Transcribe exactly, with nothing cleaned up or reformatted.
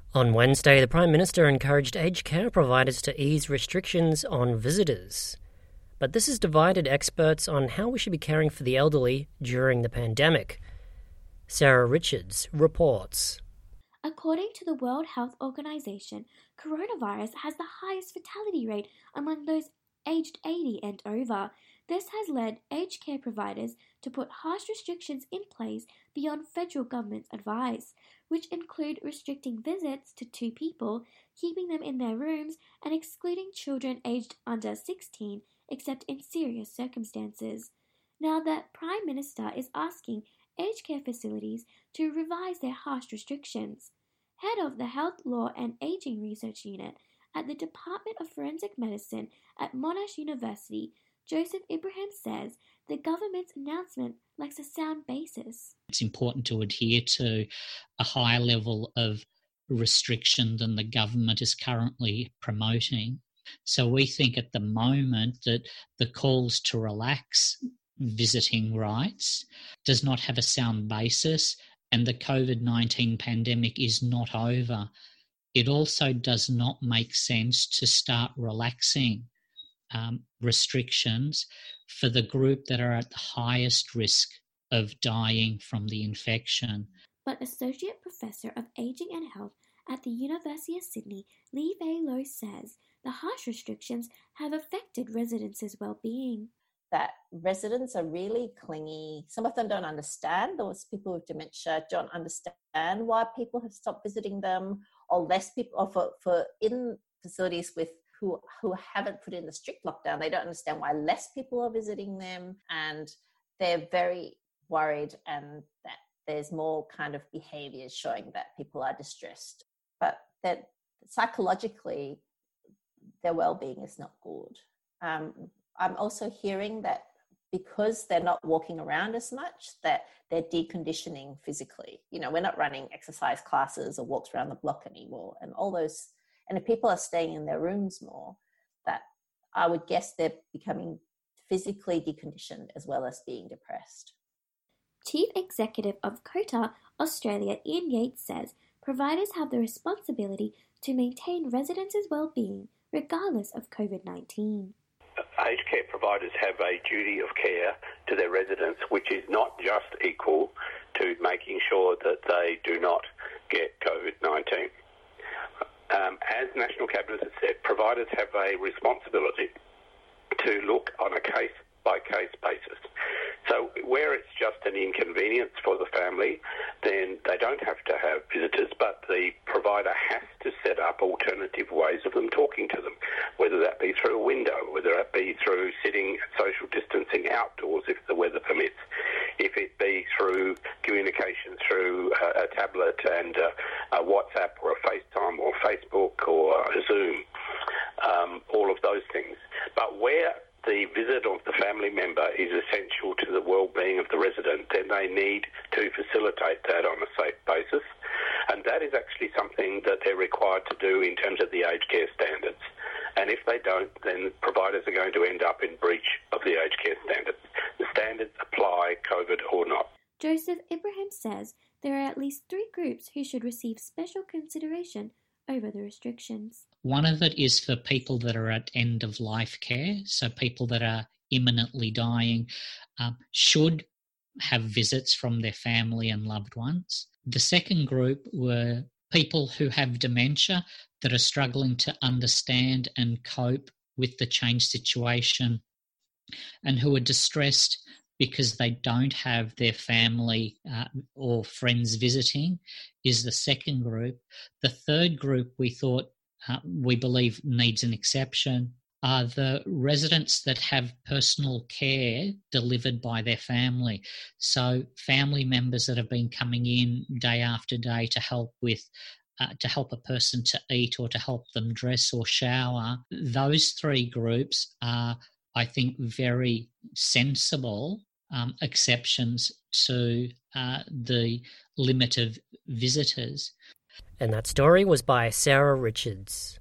On Wednesday, the Prime Minister encouraged aged care providers to ease restrictions on visitors. But this has divided experts on how we should be caring for the elderly during the pandemic. Sarah Richards reports. According to the World Health Organization, coronavirus has the highest fatality rate among those aged eighty and over. This has led aged care providers to put harsh restrictions in place beyond federal government's advice, which include restricting visits to two people, keeping them in their rooms, and excluding children aged under sixteen except in serious circumstances. Now the Prime Minister is asking aged care facilities to revise their harsh restrictions. Head of the Health Law and Aging Research Unit at the Department of Forensic Medicine at Monash University, Joseph Ibrahim says the government's announcement lacks a sound basis. It's important to adhere to a higher level of restriction than the government is currently promoting. So we think at the moment that the calls to relax visiting rights does not have a sound basis, and the COVID nineteen pandemic is not over. It also does not make sense to start relaxing um, restrictions for the group that are at the highest risk of dying from the infection. But Associate Professor of Aging and Health at the University of Sydney, Lee Fei Low says the harsh restrictions have affected residents' well-being. That residents are really clingy. Some of them don't understand. Those people with dementia don't understand why people have stopped visiting them, or less people, or for, for in facilities with who who haven't put in the strict lockdown, they don't understand why less people are visiting them, and they're very worried, and that there's more kind of behaviours showing that people are distressed. But that psychologically, their well-being is not good. Um, I'm also hearing that because they're not walking around as much, that they're deconditioning physically. You know, we're not running exercise classes or walks around the block anymore, and all those. And if people are staying in their rooms more, that I would guess they're becoming physically deconditioned as well as being depressed. Chief Executive of COTA Australia, Ian Yates, says providers have the responsibility to maintain residents' well-being regardless of COVID nineteen. Aged care providers have a duty of care to their residents, which is not just equal to making sure that they do not get COVID nineteen. Um, as National Cabinet has said, providers have a responsibility to look on a case-by-case basis. So where it's just an inconvenience for the family, then they don't have to have visitors, but the provider has to set up alternative ways of them talking to them, whether that be through a window, whether that be through sitting social distancing outdoors if the weather permits, if it be through communication through a, a tablet and a, a WhatsApp or a FaceTime or Facebook or a Zoom, um, all of those things. But where the visit of the family member is essential to the well-being of the resident, then they need to facilitate that on a safe basis. And that is actually something that they're required to do in terms of the aged care standards. And if they don't, then providers are going to end up in breach of the aged care standards. The standards apply, COVID or not. Joseph Ibrahim says there are at least three groups who should receive special consideration over the restrictions. One of it is for people that are at end-of-life care, so people that are imminently dying um, should have visits from their family and loved ones. The second group were people who have dementia that are struggling to understand and cope with the changed situation and who are distressed because they don't have their family uh, or friends visiting, is the second group. The third group we thought, uh, we believe needs an exception, are the residents that have personal care delivered by their family. So family members that have been coming in day after day to help with Uh, to help a person to eat or to help them dress or shower. Those three groups are, I think, very sensible um, exceptions to uh, the limit of visitors. And that story was by Sarah Richards.